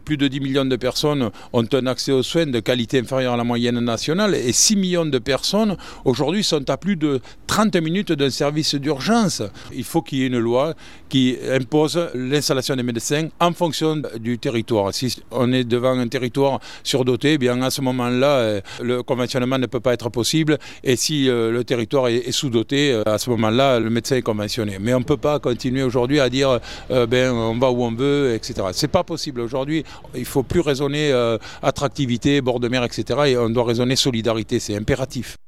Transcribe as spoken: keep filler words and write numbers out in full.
plus de dix millions de personnes ont un accès aux soins de qualité inférieure à la moyenne nationale et six millions de personnes aujourd'hui sont à plus de trente minutes d'un service d'urgence. Il faut qu'il y ait une loi qui impose l'installation des médecins en fonction du territoire. Si on est devant un territoire surdoté, eh bien à ce moment-là, le conventionnement ne peut pas être possible et si le territoire est sous-doté, à ce moment-là, le médecin est conventionné. Mais on ne peut pas continuer aujourd'hui à dire euh, ben, on va où on veut, et cetera. Ce n'est pas possible aujourd'hui. Il ne faut plus raisonner euh, attractivité, bord de mer, et cetera. Et on doit raisonner solidarité, c'est impératif.